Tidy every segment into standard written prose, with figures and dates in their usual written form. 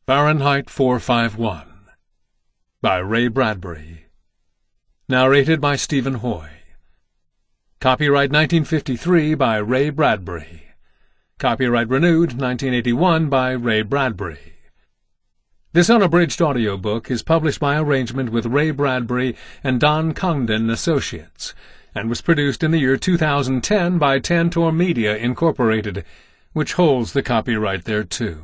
Fahrenheit 451 by Ray Bradbury. Narrated by Stephen Hoy. Copyright 1953 by Ray Bradbury. Copyright renewed 1981 by Ray Bradbury. This unabridged audiobook is published by arrangement with Ray Bradbury and Don Congdon Associates, and was produced in the year 2010 by Tantor Media, Incorporated, which holds the copyright thereto.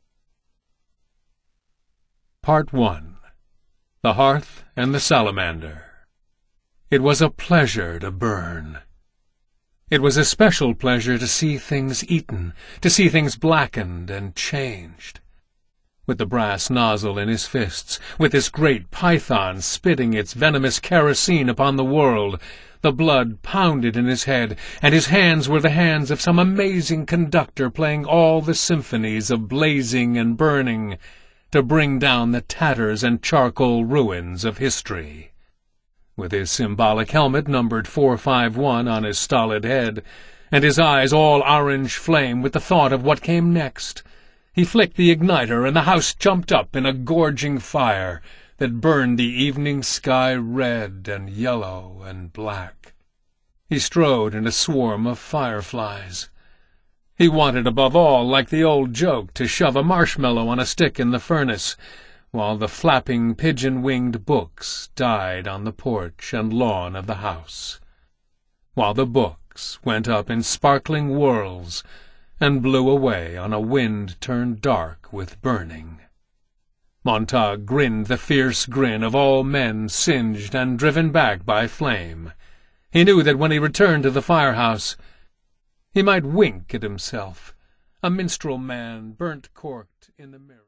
Part 1. The Hearth and the Salamander. It was a pleasure to burn. It was a special pleasure to see things eaten, to see things blackened and changed. With the brass nozzle in his fists, with this great python spitting its venomous kerosene upon the world, the blood pounded in his head, and his hands were the hands of some amazing conductor playing all the symphonies of blazing and burning, to bring down the tatters and charcoal ruins of history. With his symbolic helmet numbered 451 on his stolid head, and his eyes all orange flame with the thought of what came next, he flicked the igniter, and the house jumped up in a gorging fire that burned the evening sky red and yellow and black. He strode in a swarm of fireflies. He wanted above all, like the old joke, to shove a marshmallow on a stick in the furnace, while the flapping pigeon-winged books died on the porch and lawn of the house, while the books went up in sparkling whirls and blew away on a wind turned dark with burning. Montague grinned the fierce grin of all men singed and driven back by flame. He knew that when he returned to the firehouse, he might wink at himself, a minstrel man burnt corked in the mirror.